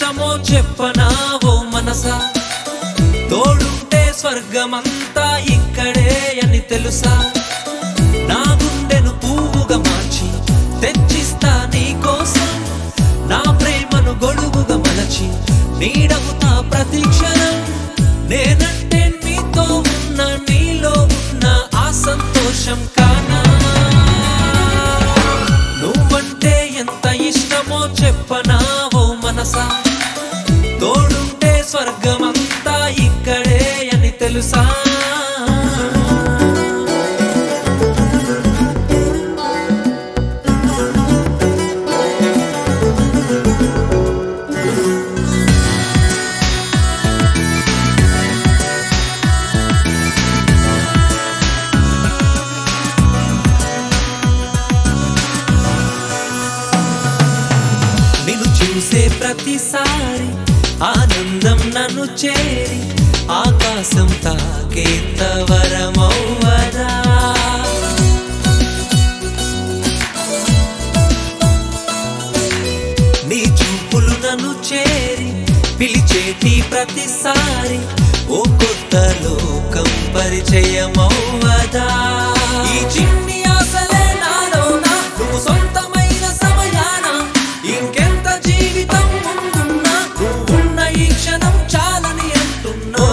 ఇష్టమో చెప్పనా ఓ మనసా, తోడుంటే స్వర్గమంతా ఇక్కడే అని తెలుసా. నా గుండెను పువ్వుగా మార్చి తెచ్చిస్తా నీ కోసం, నా ప్రేమను గొడుగుగా మలచి నీడవుతా ప్రతి క్షణం. నేనంటే నీతో ఉన్న నీలో ఉన్న ఆ సంతోషం కానా. నువ్వంటే ఎంత ఇష్టమో చెప్పనా ఓ మనసా, తోడుంటే స్వర్గమంతా ఇక్కడే అని తెలుసా. నిన్ను చూసే ప్రతిసారి ఆనందం నన్ను చేరి ఆకాశం తాకేంత వరమవ్వదా. నీ చూపులు నన్ను చేరి పిలిచేటి ప్రతిసారి ఓ కొత్త లోకం పరిచయమవ్వదా. ఈ చిన్ని ఆశలే నాలోనా నువ్వు సొంతమైన సమయాన, ఇంకెంత జీవితం ముందున్నా నువ్వున్న ఈ క్షణం చాలని అంటున్నా.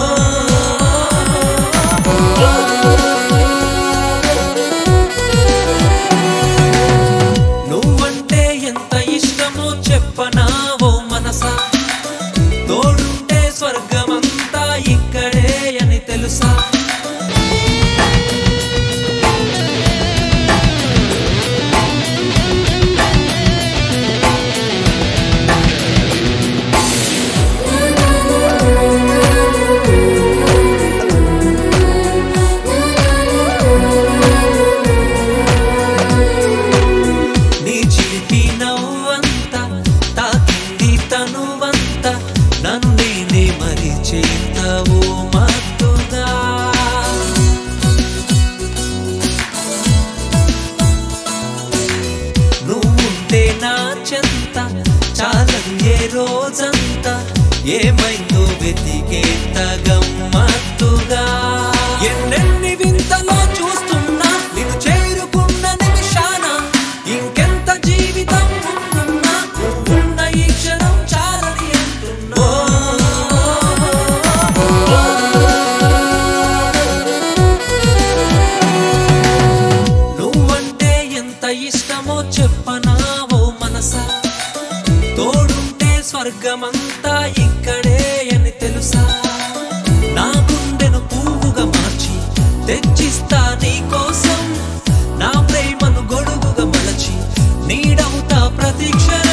నువ్వంటే ఎంత ఇష్టమో చెప్పనా ఓ మనసా, తోడుంటే స్వర్గమంతా ఇక్కడే అని తెలుసా. నీ చిలిపి నవ్వంతా తాకింది తనువంతా, నన్ను నేనే మరిచేంతవో మత్తుగా. నువ్వుంటే నా చెంత చాలని ఏ రోజంతా, ఏమైందో వెతికేంత గమ్మత్తుగా. ఎన్నెన్ని వింతలో చూస్తున్నా నిన్ను చేరుకున్న నిమిషాన, ఇంకెంత జీవితం ముందున్నా నువ్వున్న ఈ క్షణం చాలని అంటున్నా. నువ్వంటే ఎంత ఇష్టమో చెప్పనా ఓ మనసా, తోడుంటే స్వర్గమంతా ఇక్కడే అని తెలుసా. నా గుండెను పువ్వుగా మార్చి తెచ్చిస్తా నీ కోసం, నా ప్రేమను గొడుగుగా మలచి నీడవుతా ప్రతి క్షణం.